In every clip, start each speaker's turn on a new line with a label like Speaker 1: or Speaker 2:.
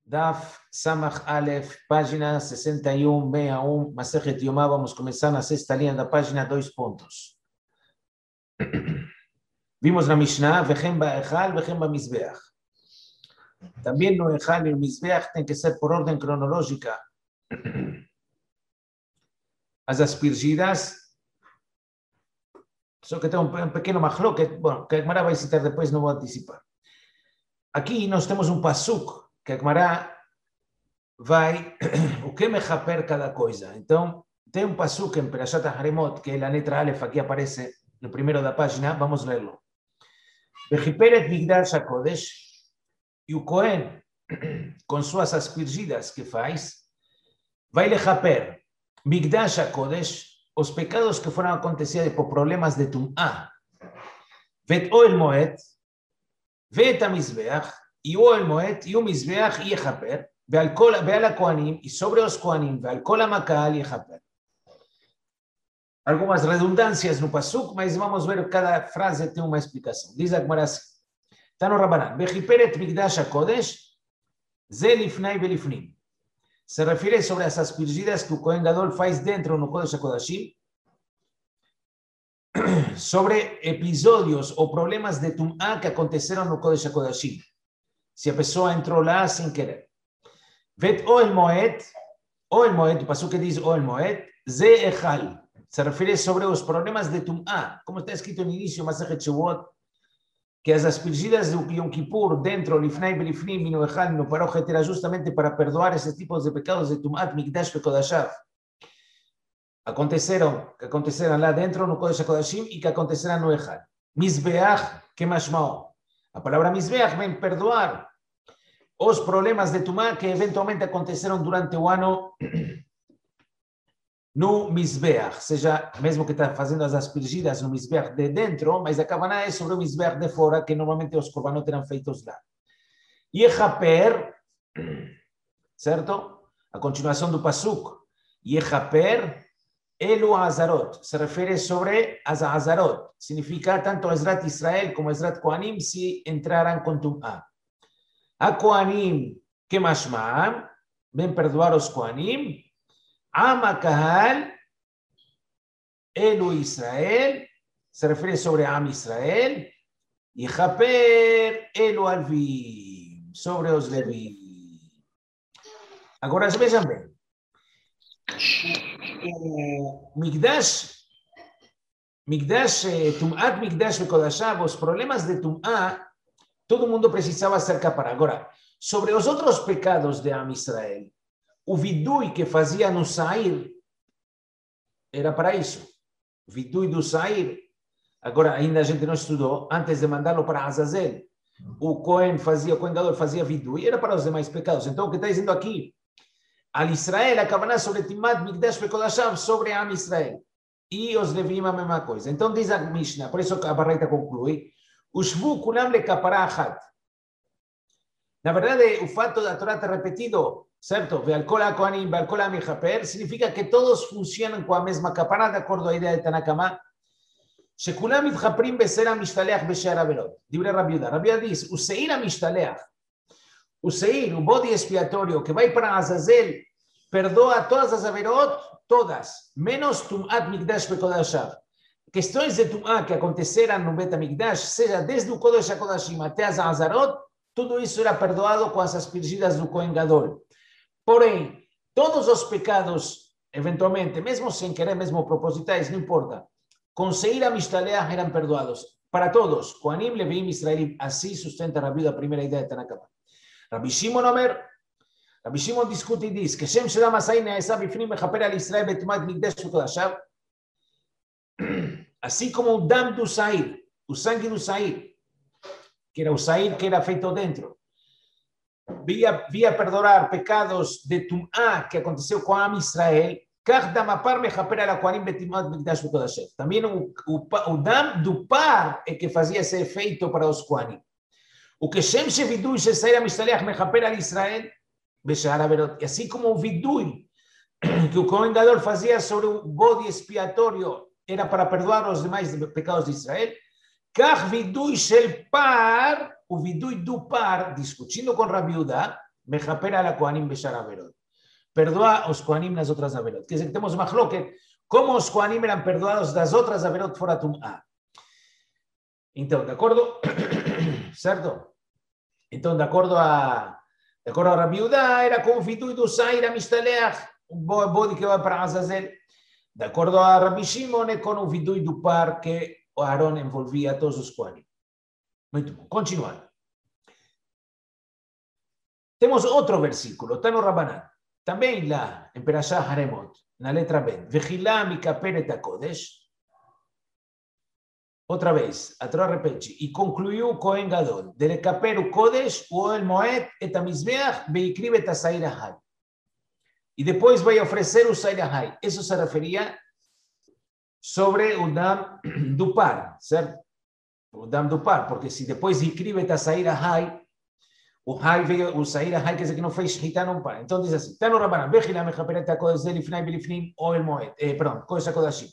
Speaker 1: Daf Samach Aleph, página 61, 61, Masejet Yomá, vamos começar na sexta linha da página, 2 pontos. Vimos na Mishnah, Vechem Ba'echal, Vechem Ba'mizbeach. Também no Echal e no Mizbeach tem que ser por ordem cronológica. As aspergidas, só que tem um pequeno machloket, bom, que a Gemara vai citar depois, não vou antecipar. Aqui nós temos um pasuk, que a Gemara vai, o que mechaper cada coisa. Então, tem um pasuk em Perashat Haremot, que é a letra Aleph, aqui aparece no primeiro da página, vamos ler-lo. Vechiperet Migdash HaKodesh, e o Cohen, com suas aspergidas que faz, vai lechaper Migdash HaKodesh, os pecados que foram acontecidos por problemas de Tum'ah, vet Oel Moed, vet HaMizbeach, e o Oel Moed, e o Mizbeach, e lechaper, ועל הכהנים, y sobre los כהנים, ועל כל המקהל יכפר. Algumas redundâncias no pasuk, mas vamos ver, cada frase tem uma explicação. Diz a Gemara assim, está no Rabanan, Vechiperet Migdash HaKodesh, ze lifnai velifnim. Se refere sobre as aspergidas que o Kohen Gadol faz dentro no Kodesh HaKodashim, sobre episódios ou problemas de Tum'ah que aconteceram no Kodesh HaKodashim. Se a pessoa entrou lá sem querer. Vet Oel Moed, o pasuk que diz Oel Moed, ze echal. Se refere sobre os problemas de Tum'ah, como está escrito no início, Masechet Shavuot, que as aspergidas do Yom Kippur dentro, Lifnai Belifnim, no echal, no Parochet, era justamente para perdoar esses tipos de pecados de Tum'at, Migdash Bekodashav. Que aconteceram lá dentro, no Kodesh HaKodashim, e que acontecerão no echal. Mizbeach, que mashmao. A palavra Mizbeach vem perdoar os problemas de Tum'ah que eventualmente aconteceram durante o ano no Mizbeach, seja, mesmo que está fazendo as aspergidas no Mizbeach de dentro, mas a Kavanah é sobre o Mizbeach de fora, que normalmente os korbanot eram feitos lá. Yechaper, certo? A continuação do pasuk, Yechaper elu azarot, se refere sobre as azarot, significa tanto Ezrat Israel como Ezrat Kohanim se entraram com Tum'ah. A Kohanim, que mashma'am, vem perdoar os Kohanim, Am Kahal, Elu Israel, se refere sobre Am Israel, e Chaper Elu Alvim, sobre os Levi. Agora vejam bem, o Migdash, Tum'at Migdash Bekodashav, os problemas de Tum'ah, todo mundo precisava ser capaz. Agora, sobre os outros pecados de Am Israel, o vidui que fazia no Sair era para isso. O vidui do Sair, agora ainda a gente não estudou, antes de mandá-lo para Azazel, o Kohen Gadol fazia vidui, era para os demais pecados. Então, o que está dizendo aqui? Al Israel, a Kavanah sobre Timat Migdash Bekodashav, sobre Am Israel. E os Levim a mesma coisa. Então, diz a Mishnah, por isso a Baraita conclui, Ushvu kulam le kapara achat. Na verdade, o fato da Torá ter repetido, certo? Ve'al kol ha'kohanim, ve'al kol ha'mechaper, significa que todos funcionam com a mesma kapara, de acordo à ideia de Tanakama. Shekulam mitchaprim beser ha'mishtaleach be'she'ar averot. Dibre Rabbi Yehuda. Rabbi Yehuda diz, o seir ha'mishtaleach, o seir, o bode expiatório, que vai para Azazel, perdoa todas as averot, todas, menos Tum'at Migdash Bekodashav. Questões de Tum'ah que aconteceram no Bet HaMikdash, seja desde o Kodesh HaKodashim até as Azarot, tudo isso era perdoado com as aspergidas do Kohen Gadol. Porém, todos os pecados, eventualmente, mesmo sem querer, mesmo propositais, não importa, com Seir HaMishtaleach eram perdoados. Para todos, Kohanim, Leviim, Israelim, assim sustenta Rabbi a primeira ideia de Tanakama. Rabbi Shimon Omer, Rabbi Shimon discute e diz que Shem Shedam Asai Ne'esa Bifnim Mechaper al Israel Betumat Migdash Bekodashav, assim como o dam do Sair, o sangue do Sair, que era o Sair que era feito dentro, via perdoar pecados de Tum'ah que aconteceu com Am Israel, também o dam do par é que fazia esse efeito para os Kohanim. O que Shem Shevidui Shesair HaMishtaleach Mechaper al Israel, Be'she'ar averot, e assim como o vidui que o Kohen Gadol fazia sobre o bode expiatório, era para perdoar os demais pecados de Israel. Kach vidui shel par, o vidui do par, discutindo com Rabbi Yehuda, Mejapera la Kohanim Beshar Averot. Perdoa os Kohanim nas outras Averot. Quer dizer, temos Mahloket, como os Kohanim eram perdoados das outras Averot fora Tum'ah. Então, de acordo, certo? Então, de acordo a Rabi Yehuda, era com o vidui do Sair a Mistaleach, um bode que vai para Azazel. De acordo a Rabi Shimon, é com o vidui do par que o Aaron envolvia todos os Kohanim. Muito bom. Continuando. Temos outro versículo, está no Rabanan. Também lá, em Perashá Haremot, na letra B. Vechilá mikaperet hakodesh. Outra vez, a Torá repete. E concluiu o Kohen Gadol. De lekaper o Kodesh, o El Moed, et amizbeach, veikriv et asair ahai. E depois vai oferecer o sair ahai. Isso se referia sobre o dam do par, certo? O dam do par, porque se depois ikriv et asair ahai, o hai veio, o sair ahai quer dizer que não fez shchita num par. Então diz assim, está no Rabanan, vechilá mechaperet hakodesh de lifnai belifnim, o El Moed. Perdão, Kodesh HaKodashim.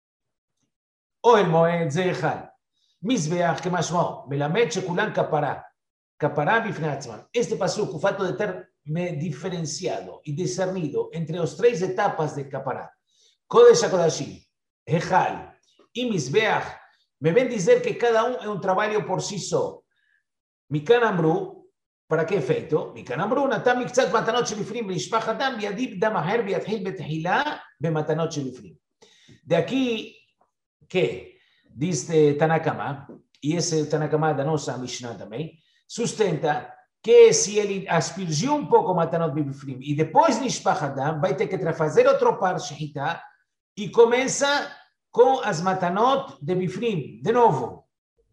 Speaker 1: או אל מועד זה אחד. מזבח כמשמעו, מלמד שכולן כפרה בפני עצמן. Este pasuk, o fato de ter me diferenciado e discernido entre as três etapas de capará, Kodesh HaKodashim, Echal e Mizbeach, me vem dizer que cada um é um trabalho por si só. Mikan Amru, para que efeito? Mikan Amru, נתן מקצת מתנות שבפנים ונשפך הדם, וידיב דם מהר ויתחיל בתחילה במתנות שבפנים. De aqui que diz Tanakama, e esse Tanakama da nossa Mishnah também, sustenta que se ele aspergiu um pouco Matanot Bifrim e depois Nishpach Adam, vai ter que fazer outro par Shechita e começa com as Matanot de Bifrim, de novo.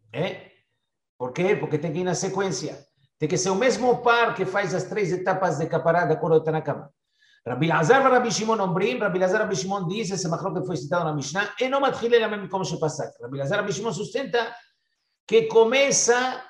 Speaker 1: Por quê? Porque tem que ir na sequência. Tem que ser o mesmo par que faz as três etapas de Kapará, de acordo com Tanakama. Rabbi Lazar e Rabbi Shimon ombrim, Rabbi Lazar e Rabbi Shimon diz, esse macro que foi citado na Mishnah, e não matchile la mesma como se passar. Rabbi Lazar e Rabbi Shimon sustenta que começa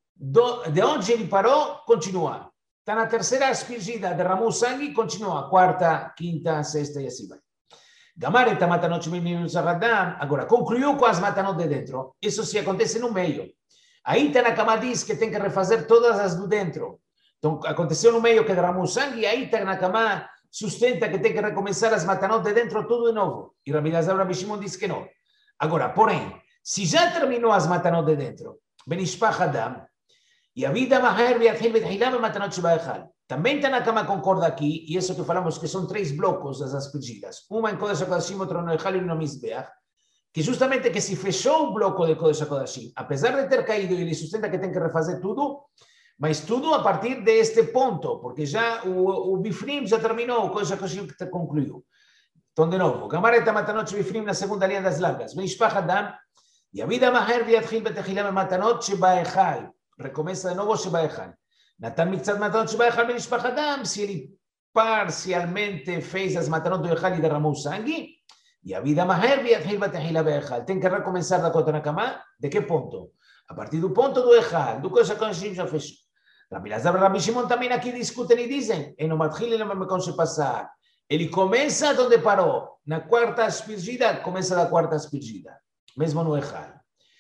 Speaker 1: de onde ele parou, continua. Está na terceira aspergida, derramou sangue, continua. Quarta, quinta, sexta e assim vai. Gamar et matanot shemim zaradam, agora concluiu com as matanot de dentro. Isso se acontece no meio. Aí Tanakama diz que tem que refazer todas as do dentro. Então aconteceu no meio que derramou sangue, e aí Tanakama sustenta que tem que recomeçar as matanot de dentro tudo de novo. E Rabbi Lazar e Rabbi Shimon diz que não. Agora, porém, se já terminou as matanot de dentro, benishpach adam, e a vida maher viatchil betchilah matanot sheba'echal. Também Tanakama concorda aqui, e isso que falamos que são três blocos das aspergidas. Uma em Kodesh HaKodashim, outra no Echal e no Mizbeach, que justamente que se fechou o bloco de Kodesh HaKodashim, apesar de ter caído, ele sustenta que tem que refazer tudo, mas tudo a partir deste ponto, porque já o Bifrim já terminou, o Kodesh HaKodashim que concluiu. Então, de novo, Gamaret Matanot Bifrim na segunda linha das largas. Benishpach Adam, e a vida maher viatchil betchilah matanot sheba'echal. Recomeça de novo sheba'echal. Natan miktzat matanot sheba'echal benishpach Adam, se ele parcialmente fez as matanot do Echal e derramou sangue, e a vida maher viatchil betchilah be'echal. Tem que recomeçar da Tanakama, de que ponto? A partir do ponto do Echal, do Kodesh HaKodashim já fechou. Rabbi Lazar e Rabbi Shimon também aqui discutem e dizem, e no matchil não me consigo passar. Ele começa onde parou, na quarta aspergida, começa da quarta aspergida, mesmo no Echal.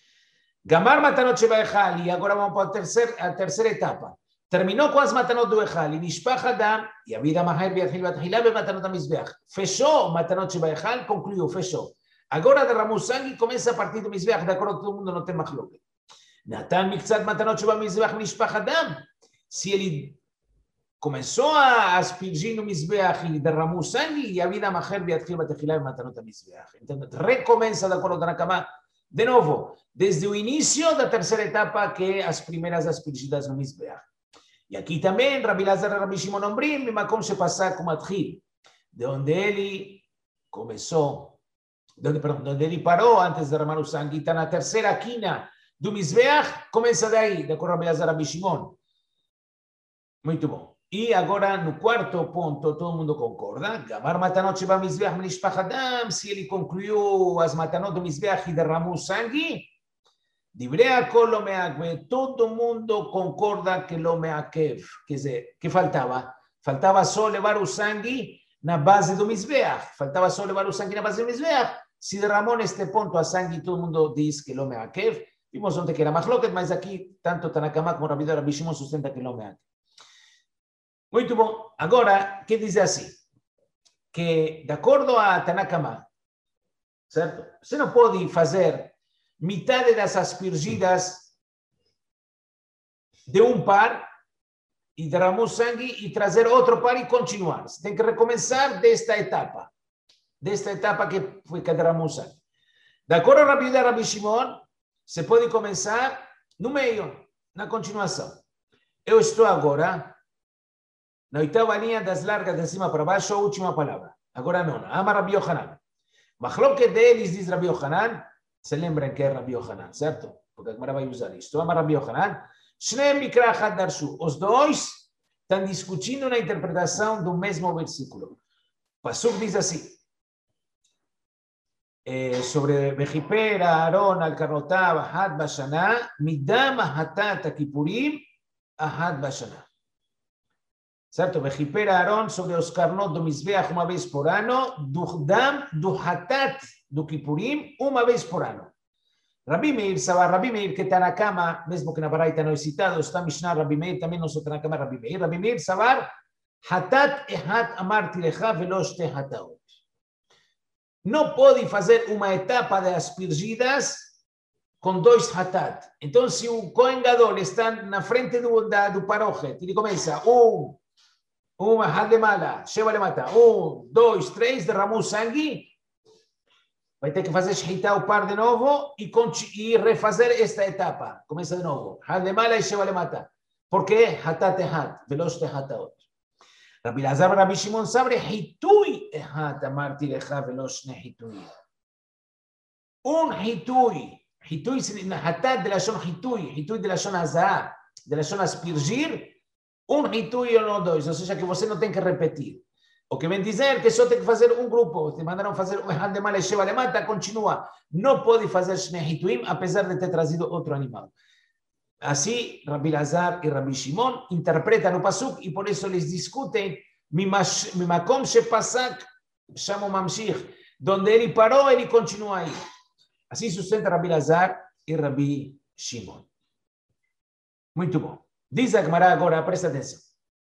Speaker 1: Gamar matanot sheba'echal, e agora vamos para a terceira etapa. Terminou com as matanot do Echal, e nishpach adam, e a vida maher viatchil betchilah bematanot hamizbeach. Fechou matanot sheba'echal, concluiu, fechou. Agora derramou sangue e começa a partir do mizbeach, de acordo com todo mundo, não tem machloket. Natan miktzat matanot sheba'mizbeach nishpach adam. Se ele começou a aspergir no Mizbeach e derramou sangue, e a vida maher viatchil betchilah bematanot hamizbeach. Então, recomeça de acordo com Tanakama, de novo, desde o início da terceira etapa, que é as primeiras aspergidas no Mizbeach. E aqui também, Rabbi Lazar e Rabbi Shimon ombrim, como se passar com Matchil, de onde ele começou, de onde ele parou antes de derramar o sangue, está na terceira quina do Mizbeach, começa daí, de acordo com Rabbi Lazar e Rabbi Shimon. Muito bom. E agora, no quarto ponto, todo mundo concorda. Gamar matanot sheba mizbeach benishpach adam, se ele concluiu as matanot do Mizbeach e derramou sangue, divrei hakol lo me'akev, todo mundo concorda que lo me'akev. Quer dizer, que faltava? Faltava só levar o sangue na base do Mizbeach. Faltava só levar o sangue na base do Mizbeach. Se derramou neste ponto a sangue, todo mundo diz que lo me'akev. Vimos ontem que era machloket, mas aqui, tanto Tanakama como Rabbi Shimon sustenta que lo me'akev. Muito bom. Agora, que diz assim? Que, de acordo a Tanakama, certo? Você não pode fazer metade das aspergidas de um par e derramou sangue e trazer outro par e continuar. Você tem que recomeçar desta etapa que foi que derramou sangue. De acordo a Rabi Yehuda e Rabi Shimon, você pode começar no meio, na continuação. Eu estou agora na oitava linha das largas de cima para baixo, a última palavra. Agora não. Ama Rabi Yohanan. Machloket deles, diz Rabi Yohanan. Se lembram que é Rabi Yohanan, certo? Porque a Gemara vai usar isto. Ama Rabi Yohanan. Shnei mikra achad darshu. Os dois estão discutindo na interpretação do mesmo versículo. O Pasuk diz assim. Sobre Bechiper, Aaron, Al-Karnotav, Ahad Bashana, Midam Hatat Akipurim, Ahad Bashana. Certo? Bechiper, Aaron, sobre os carnot do Mizbeach uma vez por ano, do Dam, do Hatat, do Kipurim, uma vez por ano. Rabi Meir, Rabi Meir, que está na cama, mesmo que na Baraita não é citado, está Mishnah Rabi Meir, também não está na cama Rabi Meir. Rabi Meir, Savar, Hatat Ehat Amarti Lecha Velo Shte Hataot. Não pode fazer uma etapa de aspergidas com dois hatat. Então, se o Kohen Gadol está na frente do parochet, ele começa hat de mala, sheva lemata, 1, 2, 3, derramou sangue, vai ter que fazer shhita o par de novo e refazer esta etapa. Começa de novo. Hat de mala e sheva lemata. Por quê? Hatat ehat, veloz te hataot. Rabbi Lazar ורבי שמעון סברי, חיטוי אחד אמרתי לך ולא שני חיטויים. חיטוי, חטאת דלשון חיטוי דלשון הזהב, דלשון aspergir, חיטוי ou não dois, ou seja, que você não tem que repetir. O que vem dizer que só tem que fazer um grupo, te mandaram fazer אחד de mal e sheva lemata, continua. Não pode fazer שני חיטויים, apesar de ter trazido outro animal. Assim, Rabbi Lazar e Rabbi Shimon interpretam o Pasuk e por isso eles discutem Mimakom Shepasak, chamam Mamshich, donde ele parou, ele continua aí. Assim sustenta Rabbi Lazar e Rabbi Shimon. Muito bom. Diz a Gemara agora, presta atenção.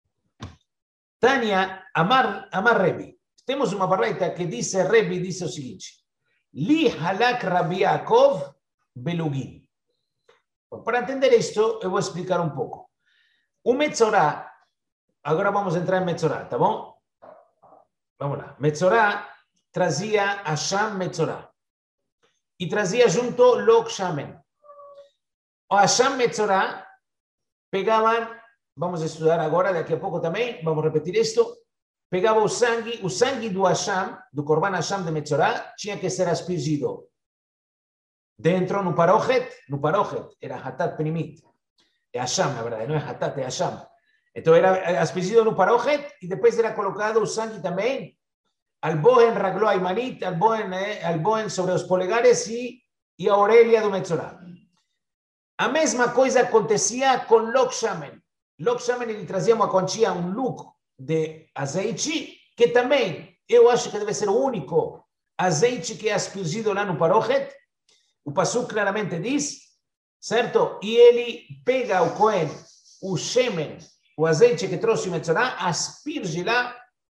Speaker 1: Tânia, Amar Rebbe. Temos uma baraita que diz, Rebbe diz o seguinte: Li halak Rabbi Yaakov belugin. Para entender isto, eu vou explicar um pouco. O Metzorá, agora vamos entrar em Metzorá, tá bom? Vamos lá. Metzorá trazia Hasham Metzorá. E trazia junto Lok Shamen. O Hasham Metzorá pegavam, vamos estudar agora, daqui a pouco também, vamos repetir isto, pegava o sangue do Hasham, do Korban Hasham de Metzorá, tinha que ser aspergido dentro, no parochet, era Hatat Penimit. É Hasham, na verdade, não é Hatat, é Hasham. Então era aspergido no parochet e depois era colocado o sangue também al bohen raglo aimanit, al bohen sobre os polegares e a orelha do Metzorá. A mesma coisa acontecia com Lok Shamen. Lok Shamen ele trazia uma quantia, um luk de azeite, que também, eu acho que deve ser o único azeite que é aspergido lá no parochet. O Pasuk claramente diz, certo? E ele pega o Cohen, o shemen, o azeite que trouxe o Metzorá, asperge lá,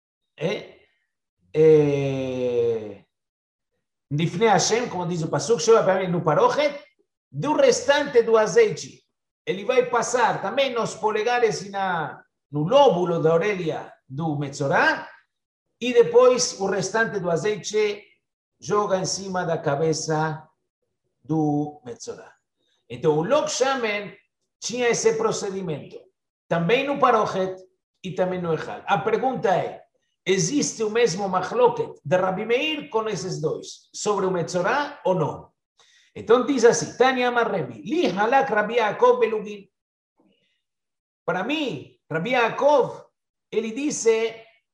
Speaker 1: Difnei Hashem, como diz o Pasuk, no parochet, do restante do azeite. Ele vai passar também nos polegares e no lóbulo da orelha do Metzorá, e depois o restante do azeite joga em cima da cabeça do Metzorá. Então, o Lok Shamen tinha esse procedimento, também no parochet e também no Echal. A pergunta é, existe o mesmo machloket de Rabbi Meir com esses dois, sobre o Metzorá ou não? Então diz assim, Tanya Amar Rebbe, Li halak Rabbi Yaakov belugin. Para mim, Rabbi Yaakov, ele disse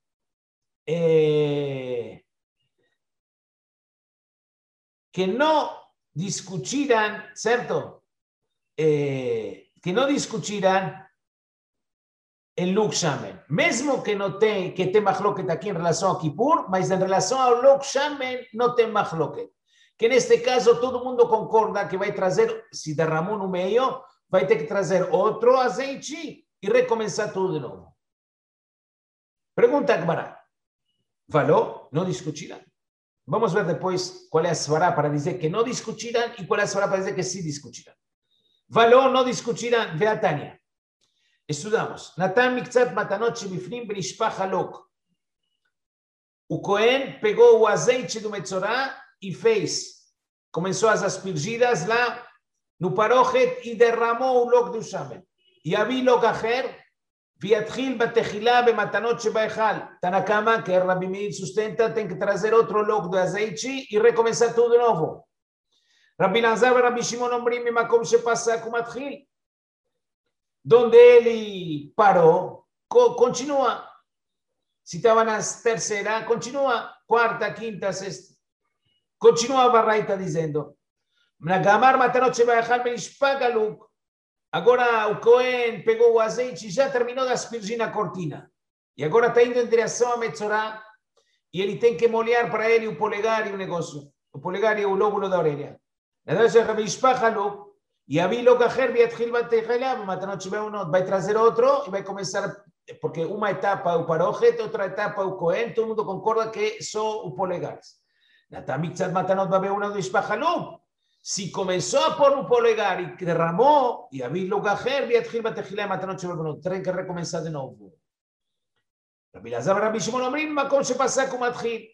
Speaker 1: que não discutiram, certo? Que não discutiram em Lok Shamen. Mesmo que não tem, que tem machloket aqui em relação a Kippur, mas em relação ao Lok Shamen não tem machloket. Que neste caso todo mundo concorda que vai trazer, se derramou no meio, vai ter que trazer outro azeite e recomeçar tudo de novo. Pregunta Akbará. ¿Való? ¿No discutirán? Vamos a ver después cuál es la svará para decir que no discutirán y cuál es la svará para decir que sí discutirán. ¿Való? ¿No discutirán? Ve a Tania. Estudamos. Natan mikzat matanot shebifnim benishpach halok. O Cohen pegou o azeite do Metzorá e fez. Começou as aspergidas lá no parójet e derramou o log do shamen. E havia log acher. ויתחיל בתחילה במתנות שבהיכל. תנא que Rabbi Meir sustenta, tem que trazer outro log do azeite e recomeçar tudo de novo. Rabbi Lazar e Rabbi Shimon אומרים ממקום שפסק ומתחיל. Donde ele parou, continua. Se estava na terceira, continua. Quarta, quinta, sexta. Continua a Baraita dizendo. Gamar matanot shebahechal benishpach haluk. Agora o Cohen pegou o azeite e já terminou de aspergir na cortina. E agora está indo em direção a Metzorá e ele tem que molhar para ele o polegar e o negócio. O polegar e o lóbulo da orelha. E a vai trazer outro e vai começar, porque uma etapa é o parójet, outra etapa é o Cohen, todo mundo concorda que só o polegar. Si comenzó a por un polegar y derramó, y había lo gajer, viatjil batejila de matanot shebelbonot, tienen que recomenzar de nuevo. Rabbi Lazar, Rabbi Shimon אומרים, מקום שפסק ומתחיל.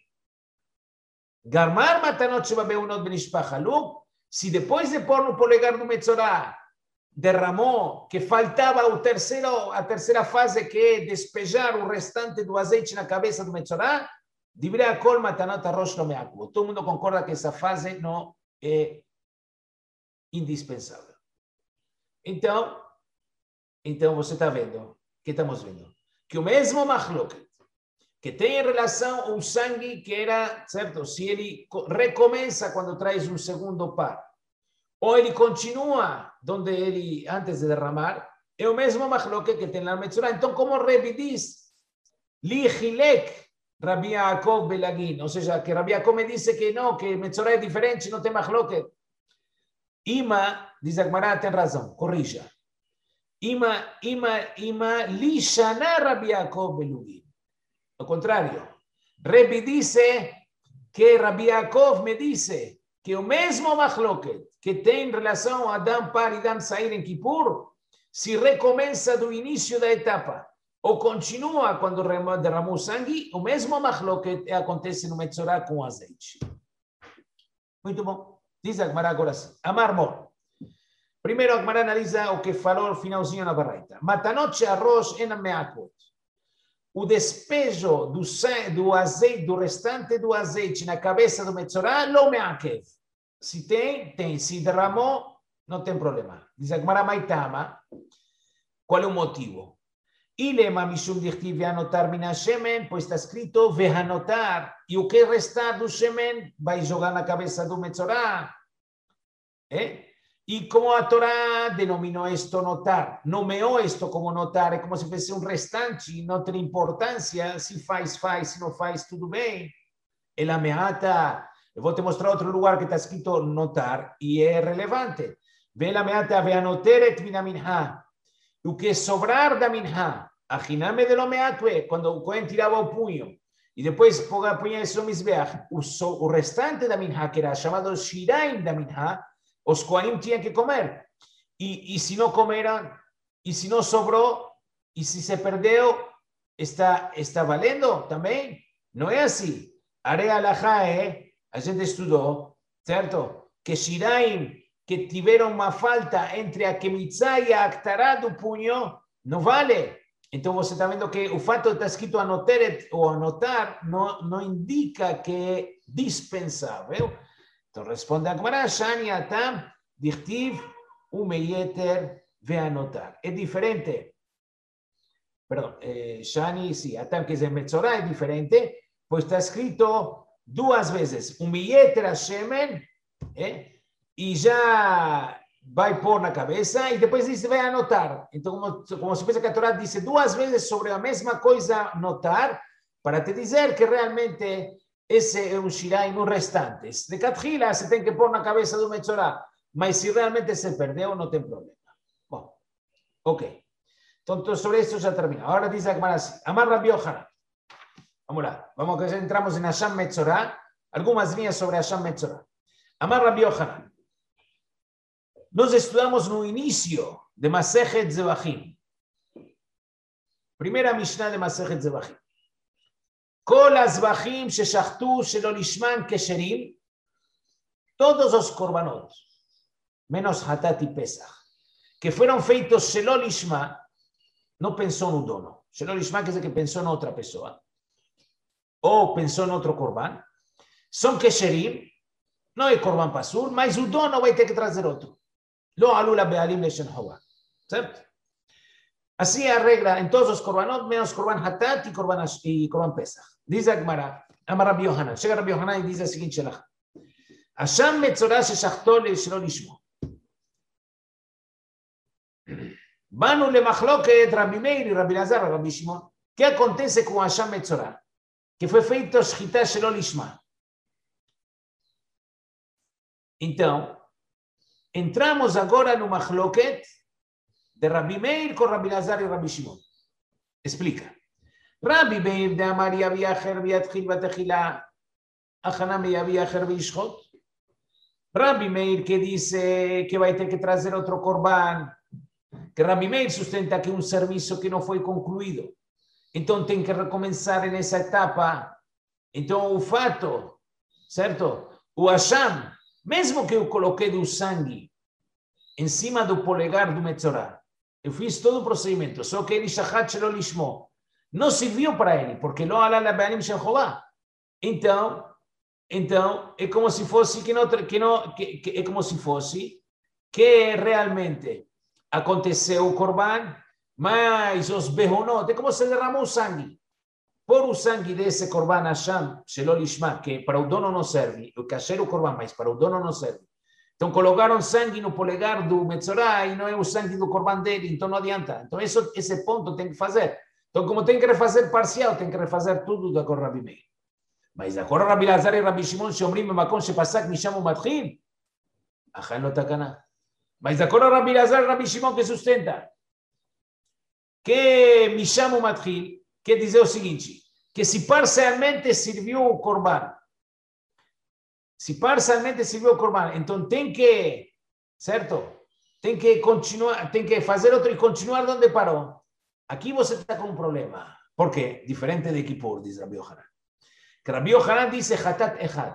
Speaker 1: גמר מתנות שבבהונות בנשפך haluk, si después de por un polegar do Metzorá derramó, que faltaba a terceira fase, que é despejar o restante do azeite na cabeça do Metzorá, divrei akol matanot arosh lo me'aku. Todo mundo concorda que essa fase não é indispensável. Então você está vendo, que estamos vendo? Que o mesmo machloket, que tem em relação ao sangue que era, certo? Se ele recomeça quando traz um segundo par, ou ele continua onde ele, antes de derramar, é o mesmo machloket que tem na Metzorá. Então, como Rebbe diz, li chilek Rabbi Yaakov belagin, ou seja, que Rabbi Yaakov me disse que não, que Metzorá é diferente, não tem machloket. Ima, diz a Gemara, tem razão, corrija. Ima, li shana Rabbi Yaakov belugin. Ao contrário, Rebbe disse que Rabbi Yaakov me disse que o mesmo machloket que tem relação a Adam par e Adam sair em Kippur, se recomeça do início da etapa ou continua quando derramou sangue, o mesmo machloket acontece no Metzorá com o azeite. Muito bom. Diz a Gemara agora assim. Amar Mor. Primeiro a Gemara analisa o que falou no finalzinho na Baraita. Matanot she'arosh en me'akot. O despejo do azeite, do restante do azeite na cabeça do Metzorá, lo me'akev. Se tem. Se derramou, não tem problema. Diz a Gemara Maitama. Qual é o motivo? Ilema mishum dichtiv ve'anotar min hashemen, pois está escrito ve'anotar, e o que restar do shemen vai jogar na cabeça do Metzorá. E como a Torá denominou isto notar, nomeou isto como notar, é como se fosse um restante, não tem importância, se faz, se não faz, tudo bem. Ela meata, eu vou te mostrar outro lugar que está escrito notar, e é relevante. Vela meata ve'anoteret min ha. O que sobrar da minha, a giname de lo meatue, quando o Cohen tirava o punho, e depois punha esse mizbeach, o restante da minha, que era chamado shiraim da minha, os Kohanim tinham que comer. E se não comeram, e se não sobrou, e se se perdeu, está valendo também? Não é assim. Areia alahá a gente estudou, certo? Que shiraim, que tiveram uma falta entre a Kemitzá e a Aktará do punho, não vale. Então você está vendo que o fato de estar escrito anoteret ou anotar não indica que é dispensável. Então responde a Gemara, Shani atam dichtiv umeyeter veanotar. É diferente. Perdão, Shani, sim, atam que é Metzorá é diferente, pois está escrito duas vezes, umeyeter a shemen, e já vai pôr na cabeça e depois diz vai anotar. Então, como se pensa que a Torá disse duas vezes sobre a mesma coisa, notar, para te dizer que realmente esse é um shiraim no restante. De Katchila, você tem que pôr na cabeça do Metzorá, mas se realmente se perdeu, não tem problema. Bom, ok. Então, sobre isso já termina. Agora diz a Gemara assim, Amar Rabbi Yochanan. Vamos lá. Vamos que já entramos em Hasham Metzorah. Algumas linhas sobre Hasham Metzorah. Amar Rabbi Yohanan. Nós estudamos no início de Masechet Zevachim. Primeira Mishnah de Masechet Zevachim. Kol azvachim sheshachtu shelo lishman kesherim. Todos os korbanot, menos Hatat e Pesach, que foram feitos shelo lishma, não pensou no dono. Shelo lishma quer dizer que pensou em outra pessoa. Ou pensou em outro korban. São kesherim, não é korban pasur, mas o dono vai ter que trazer outro. Lo alula be'alim leshen hova. Certo? Assim é a regra em todos os korbanot, menos korban Hatat e korban Pesach. Diz a Gemara, Amar Rabbi Yohanan. Chega Rabbi Yohanan e diz a seguinte shelacha. Hasham Metzorah sheshachto shelo lishmo. Banu lemachloket Rabbi Meir e Rabbi Lazar e Rabbi Shimon. O que acontece com Hasham Metzorah? Que foi feito shchita shelo lishma. Então, entramos agora no machloket de Rabbi Meir com Rabbi Lazar e Rabbi Shimon. Explica. Rabbi Meir de Amar yavi acher v'yatchil v'techila achanam yavi acher v'yishchot. Rabbi Meir que dice que vai ter que trazer outro korban, que Rabbi Meir sustenta que um serviço que não foi concluído, então tem que recomeçar nessa etapa. Então o fato, certo? O Hasham, mesmo que eu coloquei do sangue em cima do polegar do Metzorah, eu fiz todo o procedimento, só que ele shachat shelo lishmo, não serviu para ele, porque lo alá la be'alim shel chová. Então, é como se fosse é como se fosse que realmente aconteceu o korban, mas os behonot, é como se derramou sangue. Por o sangue desse korban Hasham, shelo lishma, que para o dono não serve, o kasher o korban, mas para o dono não serve. Então colocaram sangue no polegar do Metzorah e não é o sangue do korban dele, então não adianta. Então esse ponto tem que fazer. Então como tem que refazer parcial, tem que refazer tudo da cor Rabbi Meir. Mas da cor Rabbi Lazar e Rabbi Shimon שאומרים במקום שפסק משם הוא מתחיל, אכן לא תקנה. Mas da cor Rabbi Lazar e Rabbi Shimon que sustenta que משם הוא מתחיל, quer dizer o seguinte, que se parcialmente serviu o korban, então tem que, certo? Tem que continuar, tem que fazer outro e continuar onde parou. Aqui você está com um problema. Por quê? Diferente de Kippur, diz Rabbi Yohanan. Que Rabbi Yohanan dice Hatat Echad.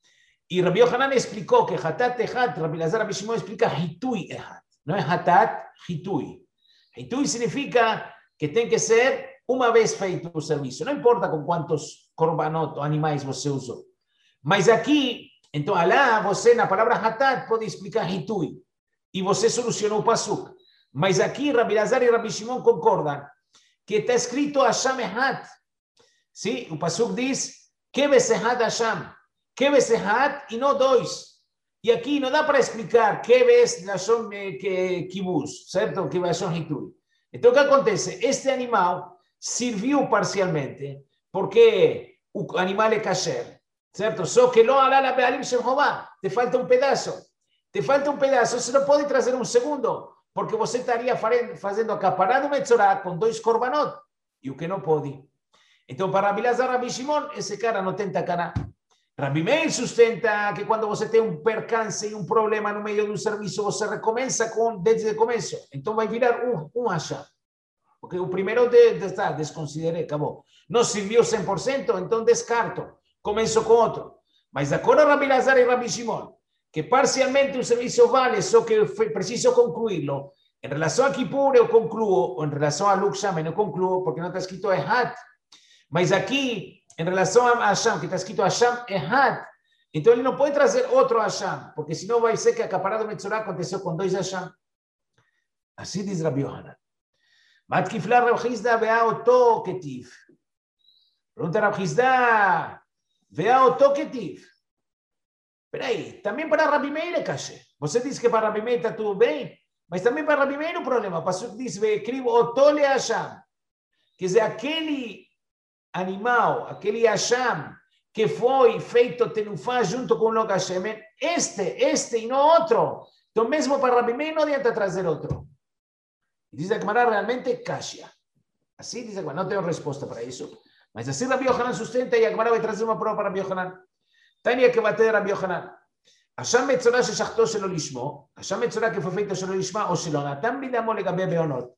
Speaker 1: E Rabbi Yohanan explicou que Hatat Echad, Rabbi Lazar e Rabbi Shimon explica Hitui Echad. Não é Hatat, Hitui. Hitui significa que tem que ser uma vez feito o serviço. Não importa com quantos korbanot ou animais você usou. Mas aqui, então, lá você, na palavra Hatat, pode explicar Hitui. E você solucionou o pasuk. Mas aqui, Rabbi Lazar e Rabbi Shimon concordam que está escrito Hasham Echad. Sim, o pasuk diz Kevesehat Hasham. Kevesehat e não dois. E aqui não dá para explicar Keves Lashon Kibuz, certo? Kevashon Hitui. Então, o que acontece? Este animal serviu parcialmente porque o animal é kasher, certo? Só que não alá la be'alim shel chová. Te falta um pedaço. Você não pode trazer um segundo, porque você estaria fazendo acaparado Metzorah com dois korbanot, e o que não pode. Então, para Rabbi Lazar e Rabbi Shimon, esse cara não tem takana. Rabbi Meir sustenta que quando você tem um percance e um problema no meio do serviço, você recomeça desde o começo. Então, vai virar um Hasham. Porque o primeiro desconsiderei, acabou. Não serviu 100%, então descarto. Começo com outro. Mas agora Rabbi Lazar e Rabbi Shimon, que parcialmente o serviço vale, só que preciso concluí-lo. Em relação a Kippur, eu concluo, ou em relação a Luk Shamen, eu concluo, porque não está escrito Ehad. Mas aqui, em relação a Hasham, que está escrito Hasham Ehad, então ele não pode trazer outro Hasham, porque senão vai ser que a acaparado Metzorah aconteceu com dois Hasham. Assim diz Rabbi Yohanan. Matkifla Rav Chizda vea oto ketiv. Pergunta Rav Chizda, vea oto ketiv. Peraí, também para Rabbi Meir é kasher. Você diz que para Rabbi Meir está tudo bem, mas também para Rabbi Meir o problema. O pasuk diz, ve'ekriv oto le Hasham. Quer dizer, aquele animal, aquele Hasham que foi feito tenufá junto com o Lok Hashem, este e não outro. Então, mesmo para Rabbi Meir não adianta trazer outro. E diz a Gemara realmente kasha. Assim diz a Gemara, não tenho resposta para isso. Mas assim Rabi Yohanan sustenta e agora vai trazer uma prova para Rabi Yohanan. Tânia que bater Rabi Yohanan. Asham Metzorah sheshachto shelo lishmo, Asham Metzorah que foi feito shelo lishma, ou shelo natan bidamo legabe beonot.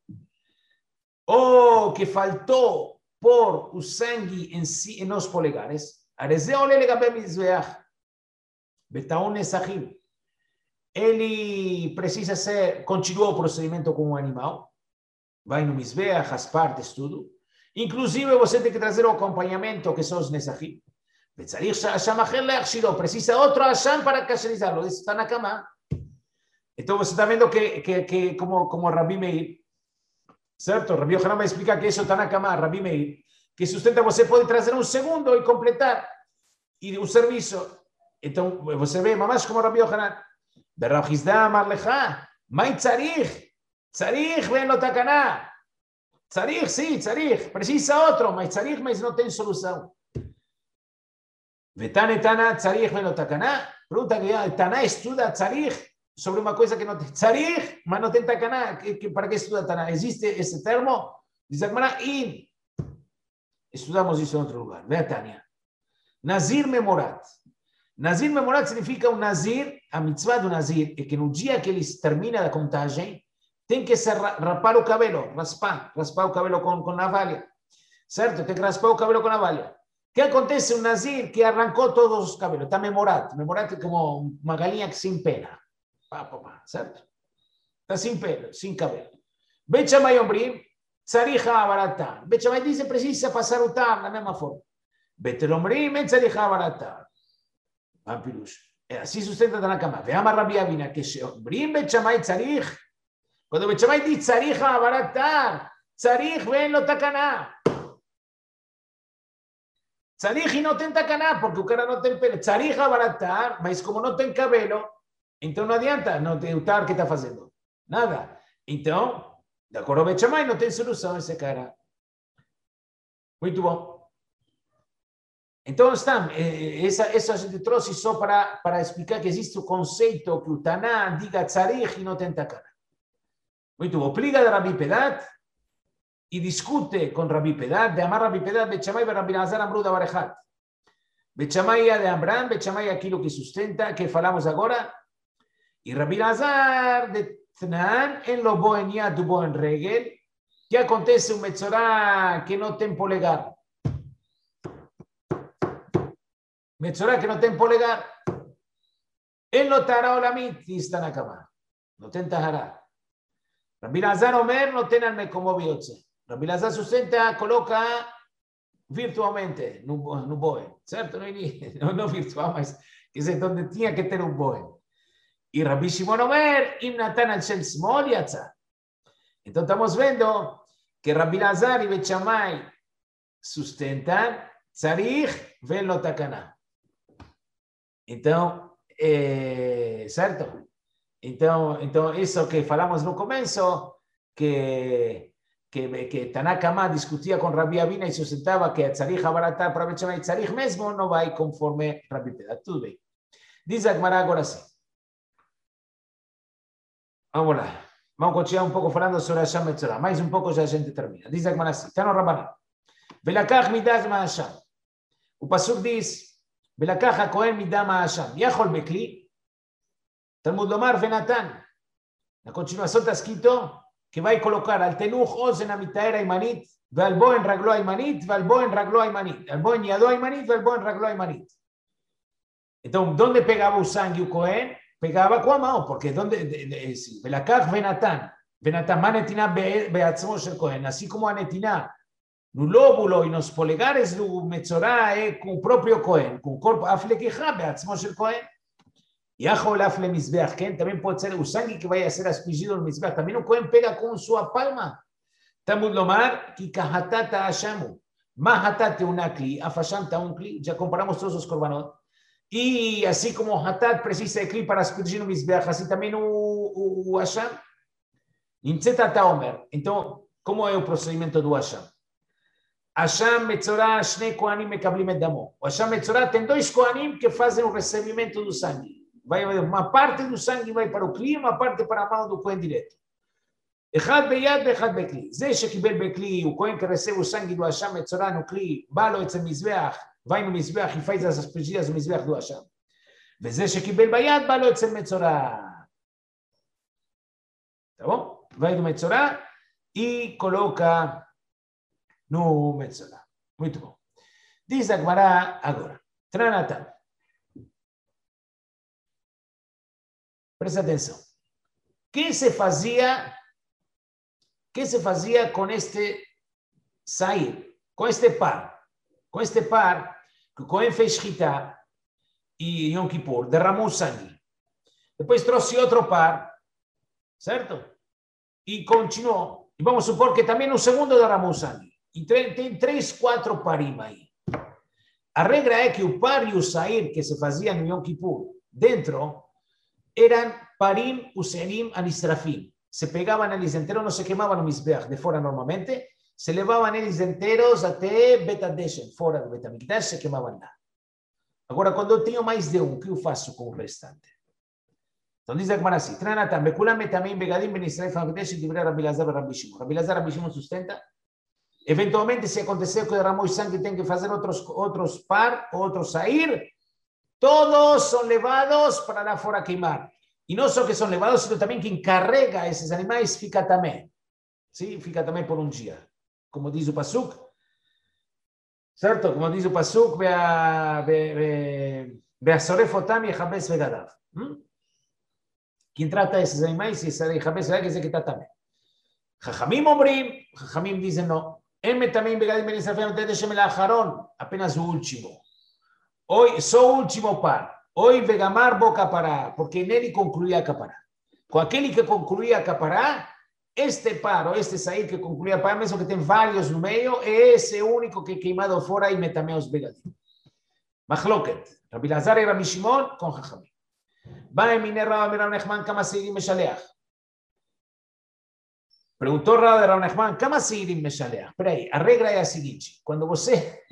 Speaker 1: Ou que faltou por o sangue em si, nos polegares, areze ole legabe mizbeach, betaon nesachim. Ele precisa continua o procedimento com o animal, vai no mizbeach, as partes, tudo. Inclusive, você tem que trazer o acompanhamento, que são os nesachim. Precisa outro Hashem para cacherizá-lo. Isso está na cama. Então você está vendo que como Rabi Meir, certo? Rabi Yohanan vai explicar que isso está na cama. Rabi Meir, que sustenta, você pode trazer um segundo e completar e o serviço. Então você vê, mamás como Rabi Yohanan. Berrab Hizda amar lecha, mai tzarich, tzarich ven lo takana. Tzarich, sim, tzarich. Precisa outro, mas não tem solução. Vetane Tana tzarich ven lo takana. Pergunta que Tana estuda tzarich sobre uma coisa que não tem tzarich, mas não tem takana. Para que estuda Tana? Existe esse termo? Diz a Gemara, estudamos isso em outro lugar. Ve a Tânia. Nazir memorat. Nazir memorat significa um nazir, a mitzvah do nazir, é que no dia que ele termina a contagem, tem que rapar o cabelo, raspar o cabelo com navalha. Certo? Tem que raspar o cabelo com navalha. O que acontece? Um nazir que arrancou todos os cabelos, está memorat. Memorat é como uma galinha que sem pena. Certo? Está sem pelo, sem cabelo. Bet Shammai ombrim, tzarich ha'avarata. Bet Shammai diz que precisa passar o tar da mesma forma. Bet El ombrim, tzarich ha'avarata. Assim sustenta na cama. Veamos Rabi Avina, que ombrim Bet Shammai tzarich. Quando Bet Shammai diz tzarich ha'avarata, tzarich ven lo takana. Tzarich não tem takaná, porque o cara não tem pelo. Tzarich abaratar, mas como não tem cabelo, então não adianta, não tem o tar que está fazendo. Nada. Então, de acordo com Bet Shammai, não tem solução esse cara. Muito bom. Então, essa a gente trouxe só para explicar que existe o conceito que o Taná diga tzarich e não tem takaná. Muito bom. Pliga de Rabi Pedat. E discute com Rabi Pedat, de amar Rabi Pedat, Bet Shammai e Rabi Elazar amru davar echad. Bet Shammai é de Amram, Bet Shammai é aquilo que sustenta, que falamos agora, e Rabi Elazar de Tnan, en lo boen yad u boen regel, que acontece Metzorah que não tem polegar. Metzorah que não tem polegar. En lo tara olamit, está na cama. Não tem tahara. Rabi Elazar Omer não tem alme como biotze. Rabi Elazar sustenta, coloca virtualmente no boe, certo? Não virtual, mas quer dizer, onde tinha que ter um boe. E Rabi Shimon Omer, im natan al shel smol yatza. Então estamos vendo que Rabi Elazar e Bet Shammai sustentam tzarich ven lo takana. Então, certo? Então isso que falamos no começo, que Tanakama discutia com Rabi Avina e sustentava que a tzarich abaratar para Bet Shammai tzarich mesmo não vai conforme Rabi Pedat. Tudo bem. Diz a Gemara agora sim. Vamos lá. Vamos continuar um pouco falando sobre a Asham Metzorah. Mais um pouco já a gente termina. Diz a Gemara assim. Está no Rabanan. Velakach midas ma'asham. O Pasuk diz, Velakach ha-kohen midah ma'asham. Yachol bekli. Talmud lomar venatan. Na continuação está escrito que vai colocar al tenuch ozen amitaera imanit, ועל בוהן רגלו הימנית, ועל בוהן רגלו הימנית. על בוהן ידו הימנית, ועל בוהן רגלו הימנית. Então, onde pegava o sangue o Cohen? Pegava com a mão, porque ולקח ונתן, ונתן, מה נתינה בעצמו של כהן? assim como a נתינה no lóbulo e nos polegares do Metzorah é com o próprio Cohen, com o corpo, אף לקיחה בעצמו של כהן. יכול אף למזבח, כן? Também pode ser o sangue que vai ser aspergido no mizbeach. Também o Cohen pega com sua palma. Talmud lomar, כי כהתת האשמו. מה התת טעונה כלי? אף אשם טעון כלי. Já comparamos todos os korbanot. E assim como o hatat precisa de kli para aspergir no mizbeach, assim também o asham. Nimtzet ata omer. Então, como é o procedimento do asham? Asham Metzorah, shnei kohanim mekablim et damo. O asham Metzorah tem dois kohanim que fazem o recebimento do sangue. Vai uma parte do sangue vai para o kli, uma parte para a mão do Cohen direto. אחד ביד ואחד בכלי. זה שקיבל בכלי, הוא כהן כרסב וסנגי דו אשם מצורע נו כלי, בא לו אצל מזבח, והיינו מזבח, יפייז אז הספג'י, אז מזבח דו אשם. וזה שקיבל ביד, בא לו אצל מצורע. Tá bom? Vai do Metzorá e coloca no Metzorá. Muito bom. Diz a Gemara agora. Tranatan. Presta atenção. O que se fazia com este sair, com este par? Com este par, que o Cohen fez Shchita e Yom Kippur, derramou sangue. Depois trouxe outro par, certo? E continuou. E vamos supor que também no segundo derramou sangue. E tem 3, 4 parim aí. A regra é que o par e o sair que se fazia no Yom Kippur, dentro, eram parim, userim, anisrafim. Se pegavam eles inteiros, não se queimavam no Mizbeach de fora normalmente, se levavam eles inteiros até Betadeshen, fora do Betamikdash, se queimavam lá. Agora, quando eu tenho mais de um, o que eu faço com o restante? Então diz a Gemara assim, Tranatan, Bekulam Metamim Begadim Ben Israel Famikedesh Divrei Rabbi Lazar e Rabbi Shimon. Rabbi Lazar e Rabbi Shimon sustenta. Eventualmente, se aconteceu que derramou sangue, tem que fazer outros par, outros sair, todos são levados para lá fora queimar. E não só que são levados, sino também quem carrega esses animais fica também. Sim, fica também por um dia. Como diz o Pasuk. Certo? Como diz o Pasuk, Be'asoref otam yechabes vegadav. Quem trata esses animais, yechabes vegadav, quer dizer que está também. Chachamim omrim, Chachamim dizem não. Em metamim begadim ben Israel famikedesh el acharon, apenas o último. Só o último par. Oi vegamar boca pará, porque nele concluía a capará. Com aquele que concluía a capará, este par ou este sair que concluía a capará, mesmo que tem vários no meio, é esse único que é queimado fora e metamé os begadim. Machloket. Rabbi Lazar e Rabbi Shimon com Chachamim. Vai miner Rav Nechman kama seirim meshaleach. Perguntou Rav Nechman kama seirim meshaleach. Espera aí, a regra é a seguinte, quando você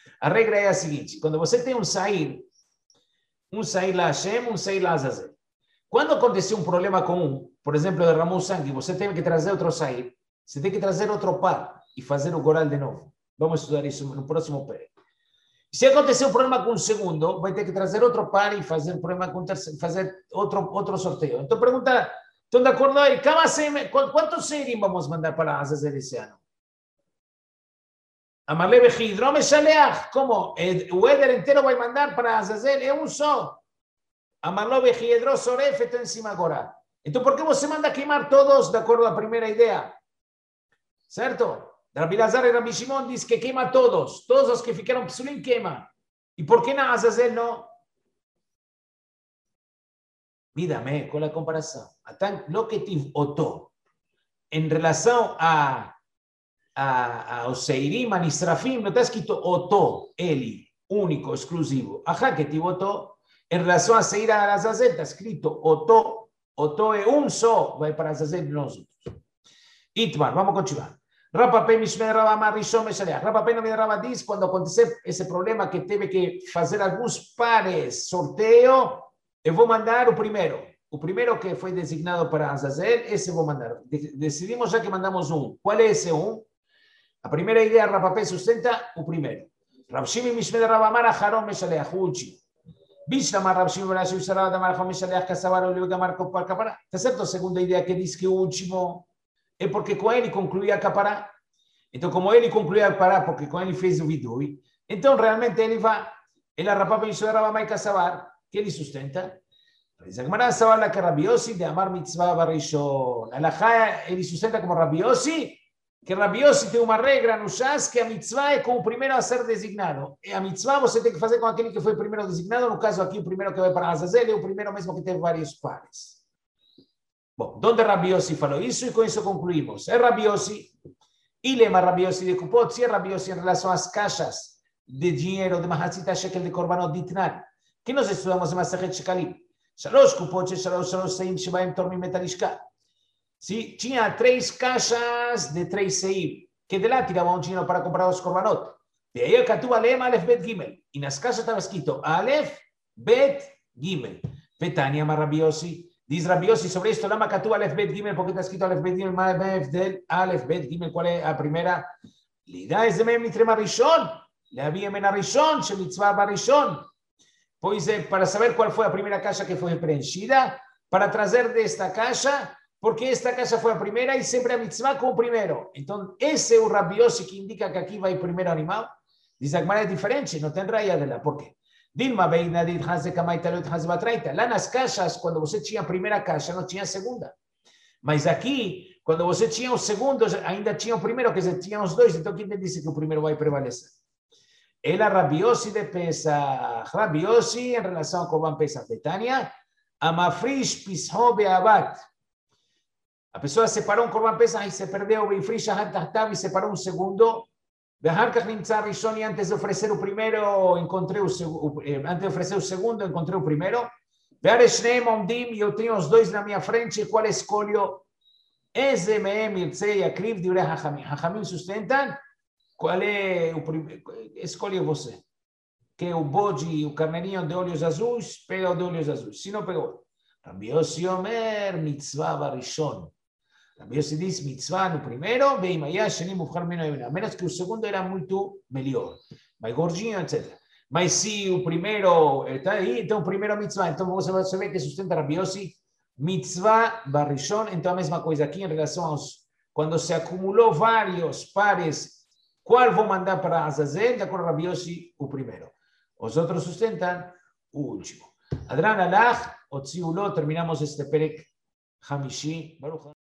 Speaker 1: tem um sair lá Hashem, um sair lá Azazel. Quando aconteceu um problema com por exemplo, derramou sangue, você tem que trazer outro sair, você tem que trazer outro par e fazer o goral de novo. Vamos estudar isso no próximo pé. Se acontecer um problema com o segundo, vai ter que trazer outro par e fazer problema com o terceiro, fazer outro sorteio. Então pergunta, estão de acordo aí? Quantos seirim vamos mandar para Azazel esse ano? Amarle Bechidro Meshaleach. Como? O Éder inteiro vai mandar para Azazel, é um só. Amarlo Bechidro Soref, está em cima agora. Então, por que você manda queimar todos de acordo com a primeira ideia? Certo? Rabbi Lazar e Rabbi Shimon diz que queima todos os que ficaram psulim queima. E por que na Azazel não? Mírame, com a comparação. Lo que tive oto em relação aos Seirim, a Nisrafim, não está escrito Oto, ele, único, exclusivo. Ajá, que tive Oto, em relação a Seir a Azazel, está escrito Oto, Oto é um só, vai para Azazel e nós outros. Itmar, vamos continuar. Rapapé Mishmei Rabamar Rishon Meshaleach. Rapapé não me Rabba diz, quando acontecer esse problema que teve que fazer alguns pares, sorteio, eu vou mandar o primeiro. O primeiro que foi designado para Azazel, esse vou mandar. Decidimos já que mandamos um. Qual é esse um? A primeira ideia, Rapapé sustenta o primeiro. Rav Shimi Mishmei Rabamar Acharon Meshaleach, o último. Bishlamar Rav Shimi Meshaleach Yusarad Amar Chom Meshaleach Kasavar Oliu Gamar Kopar Kapará. Está certo? A segunda ideia que diz que o último é porque com ele concluía a capará. Então, como ele concluía a capará, porque com ele fez o vidui, então realmente ele vai, ele arrapava em sua Rabamai Kasavar, que ele sustenta. Diz a Gemara Savar la que Rabbi Yossi de Amar Mitzvah Barishon. Alajá, ele sustenta como Rabbi Yossi, que Rabbi Yossi tem uma regra no Shas que a mitzvah é com o primeiro a ser designado. E a mitzvah você tem que fazer com aquele que foi primeiro designado. No caso aqui, o primeiro que vai para Azazel é o primeiro mesmo que teve vários pares. Bom, onde Rabbi Yossi falou isso e com isso concluímos. É Rabbi Yossi, Ilema Rabbi Yossi de Kupot, se é Rabbi Yossi em relação às caixas de dinheiro de Mahatzita Shekel de Korbanot Ditnan, que nós estudamos em Masechet Shekalim. Shalosh Kupot, Shalosh Seim, Shebaim Tormim Metalishka. Se tinha 3 caixas de 3 seim, que de lá tiravam dinheiro para comprar os Korbanot. E aí a Katuba Lema Alef Bet Gimel. E nas caixas estava escrito Alef Bet Gimel. Betania Rabbi Yossi. Dice Rabbi Yossi sobre esto, lama katú alef bet gimel, porque está escrito alef bet gimel, ma del alef bet gimel, ¿cuál es la primera? Lida es de mem nitrema rishon, le había mena rishon, she mitzvah barishon. Pues para saber cuál fue la primera casa que fue preenchida, para traer de esta casa, porque esta casa fue la primera y siempre a mitzvah como primero. Entonces, ese es un Rabbi Yossi que indica que aquí va el primer animal. Dice Agmara es diferente, no tendrá ya de la. ¿Por qué? Dilma beina dit haze kamaitalut haze batraita. Lá nas caixas, quando você tinha a primeira caixa, não tinha a segunda. Mas aqui, quando você tinha o segundo, ainda tinha o primeiro, quer dizer, tinha os dois. Então, quem te disse que o primeiro vai prevalecer? Ela Rabbi Yossi de Pesach. Rabbi Yossi, em relação ao Korban Pesach de Tânia, amafrish pisho beabat. A pessoa separou um Korban Pesach e se perdeu, beifrish ahat e separou um segundo. Y antes de ofrecer el primero, encontré antes de ofrecer el segundo, encontré el primero. Y yo tengo los dos en mi frente. ¿Cuál escolho? Ese meem irtzei yakriv divrei hachamim. Hachamim sustentan. ¿Cuál es escolho você? Que o bode, o carneirinho de olhos azuis, pega o de olhos azuis. Se não pegou. Rabbi Yossi Omer, mitzvah barishon. Rabbi Yossi dice mitzvah no primeiro, a menos que o segundo era muito melhor, mais gordinho, etc. Mas se o primeiro está aí, então o primeiro mitzvah. Então você vê que sustenta Rabbi Yossi mitzvah barishon. Então a mesma coisa aqui em relação aos, quando se acumulou vários pares, qual vou mandar para Azazel? De acordo com Rabbi Yossi, o primeiro. Os outros sustentam o último. Adran alach, otziulo, terminamos este perek Hamishi.